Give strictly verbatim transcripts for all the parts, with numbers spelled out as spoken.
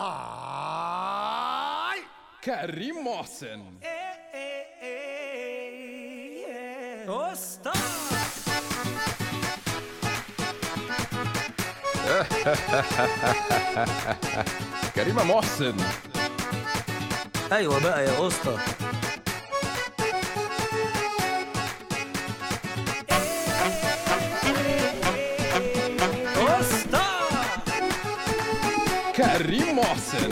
آي كريم محسن أسطى كريمة محسن. أيوة بقى يا أسطى. أسطى كريم محسن.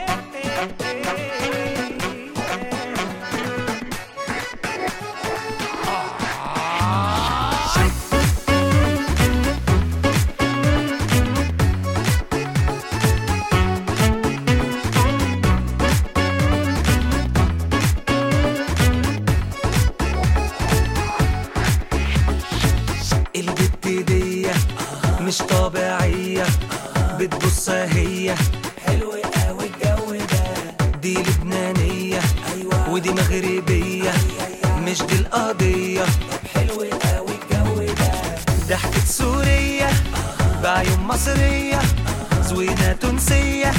البت دي مش طبيعية، بتبص هي حلو قوي الجو ده. دي لبنانية ودي مغربية، مش دي القضية. حلو قوي الجو ده. ضحكة سورية بعيون مصرية، زوينة تونسية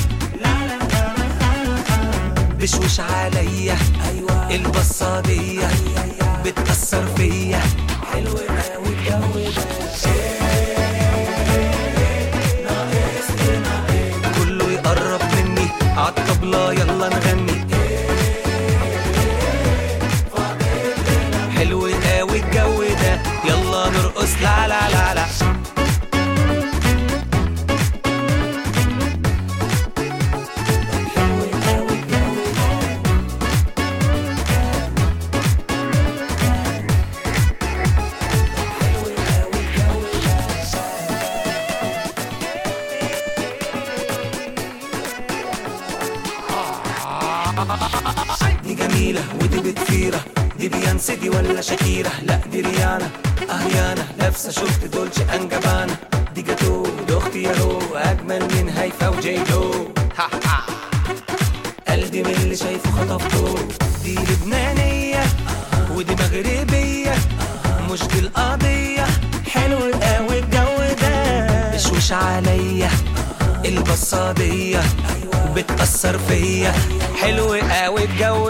بشوش عليا. البصة دي بتأثر فيا. حلو قوي الجو ده. كله يقرب مني عالطبلة يلا نغني. حلو قوي الجو ده يلا نرقص. لا لا لا لا دي جميلة ودي بتفيرة. دي بيانسي دي ولا شاكيرة؟ لا دي ريانا اهيانا، لابسة شورت دولتشي ان جابانا. دي جاتو دي اختي ياهو، اجمل من هيفا وجيدو. قلبي من اللي شايفه خطفته. دي لبنانية ودي مغربية، مش دي القضية. حلو قوي الجو ده. بشوش عليا البصادية بتأثر فيا. حلو قوي الجو.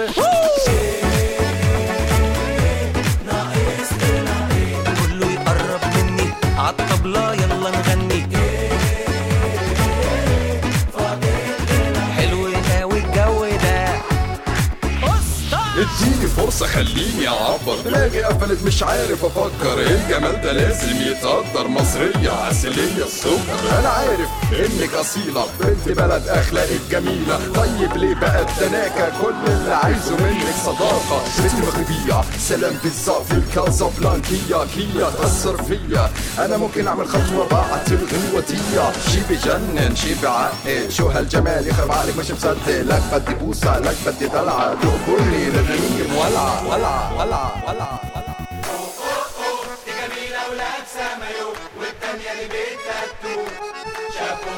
كله يقرب مني عالطبلة يلا نغني. حلو قوي الجو ده. اديني فرصة خليني اعبر، دماغي قفلت مش عارف افكر. الجمال ده لازم يتقدر، مصرية عسلية السكر. انا عارف انك اصيلة بنت بلد اخلاقك جميلة. طيب ليه بقى التناكة؟ كل اللي عايزه منك صداقة. بنت مغربية سلام بالظبط في الكازابلانكية. كيا تأثر فيا. انا ممكن اعمل خطوة بعد الغنوتية. شي بجنن شي بعقل، شو هالجمال يخرب عليك مش مصدق. لك بدي بوسة لك بدي دلعة، تقبرني للرنين ولعة ولعة ولعة ولعة. دي جميلة ولابسة مايو، والتانية دي بيت تاتو. شابو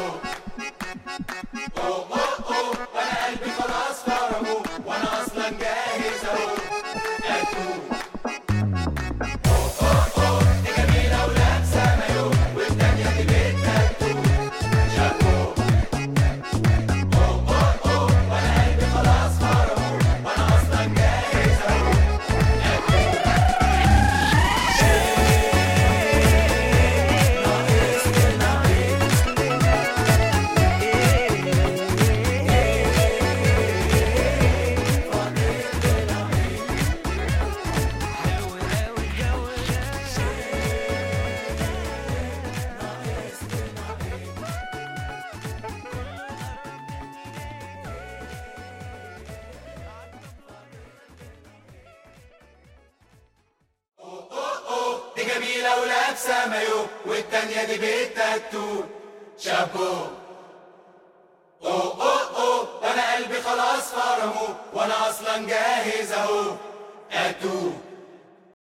أوه أوه أوه، وأنا قلبي خلاص فرمه، وأنا أصلا جاهز أهو. أتو أوه أوه أوه، دي جميلة ولابسة مايو، والتانية دي بيت تاتو. شابو أوه أوه أوه، وأنا قلبي خلاص فرمه، وأنا أصلا جاهز أهو. دي جميلة ولابسة مايو، والتانية دي بيت تاتو. شابو أوه أوه أوه، وأنا قلبي خلاص فرمه، وأنا أصلا جاهز أهو. أتو